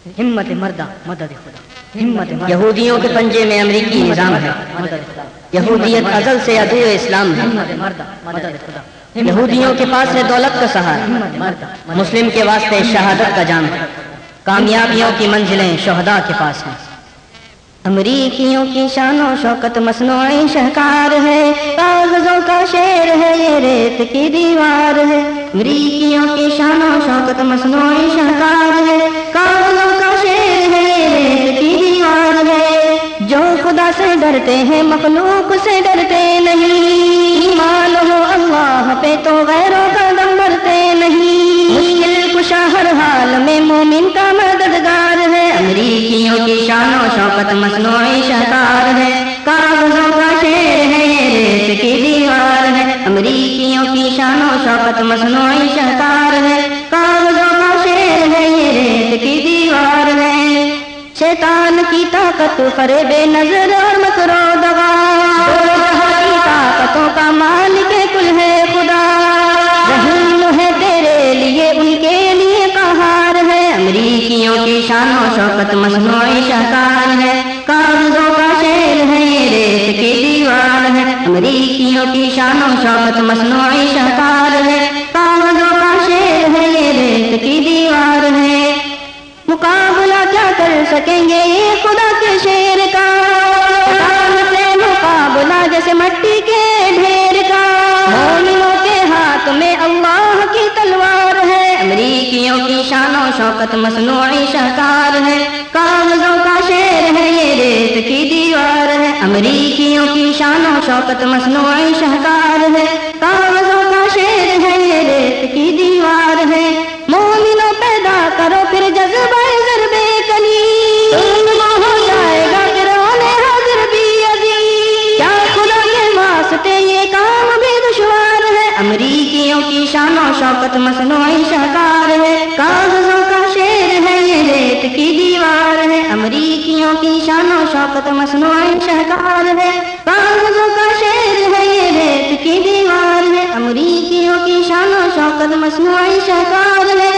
ہمت مردہ مدد خدا، ہمت مردہ۔ یہودیوں کے پنجے میں امریکی نظام ہے، یہودیت ازل سے عدو اسلام ہے، یہودیوں کے پاس ہے دولت کا سہارا، مسلم کے واسطے شہادت کا جام ہے، کامیابیوں کی منزلیں شہداء کے پاس ہیں۔ امریکیوں کی شان و شوکت مصنوعی شہکار ہے، کاغذوں کا شعر ہے یہ ریت کی دیوار ہے۔ امریکیوں کی شان و شوکت مصنوعی شہکار ہے، کاغذوں کا شعر ہے یہ ریت کی دیوار ہے۔ جو خدا سے ڈرتے ہیں مخلوق سے ڈرتے نہیں، ایمان ہو اللہ پہ تو غیروں کا دم بھرتے نہیں۔ مشکل کشا ہر حال میں مومن کا مددگار ہے، امریکیوں کی شان و شوکت مصنوعی شہکار ہے، کاغذوں کا شعر ہے یہ ریت کی دیوار ہے۔ امریکیوں کی شان و شوکت مصنوعی شہکار ہے، کاغذوں کا شعر ہے یہ ریت کی دیوار ہے۔ شیطان کی طاقت فریب نظر اور مکر و دغا، دو جہاں کی طاقتوں کا مالک کل ہے خدا، رحیم ہے تیرے لیے ان کے لیے قہار ہے۔ امریکیوں کی شان و شوکت مصنوعی شہکار ہے، کاغذوں کا شعر ہے یہ ریت کی دیوار ہے۔ امریکیوں کی شان و شوکت مصنوعی شہکار ہے، کاغذوں کا شعر ہے یہ ریت کی دیوار ہے۔ مقابلہ کیا کر سکیں گے یہ خدا کے شیر کا، سے مقابلہ جیسے مٹی کے ڈھیر کا، مومنوں کے ہاتھ میں اللہ کی تلوار ہے۔ امریکیوں کی شان و شوکت مصنوعی شہکار ہے، کاغذوں کا شعر ہے یہ ریت کی دیوار ہے۔ امریکیوں کی شان و شوکت مصنوعی شہکار ہے، کاغذوں کا شعر ہے یہ ریت کی دیوار ہے۔ مومنوں پیدا کرو پھر جذبہ ضرب کلی، ہو جائے گا پھر انہیں حاضر بھی عزیز، کیا خدا کے واسطے یہ کام بھی دشوار ہے۔ امریکیوں کی شان و شوکت مصنوعی شہکار ہے، کاغذوں کا شعر ہے یہ ریت کی دیوار ہے۔ امریکیوں کی شان و شوکت مصنوعی شہکار ہے، کاغذوں کا شعر ہے یہ ریت کی دیوار ہے۔ امریکیوں کی شان و شوکت مصنوعی شہکار ہے،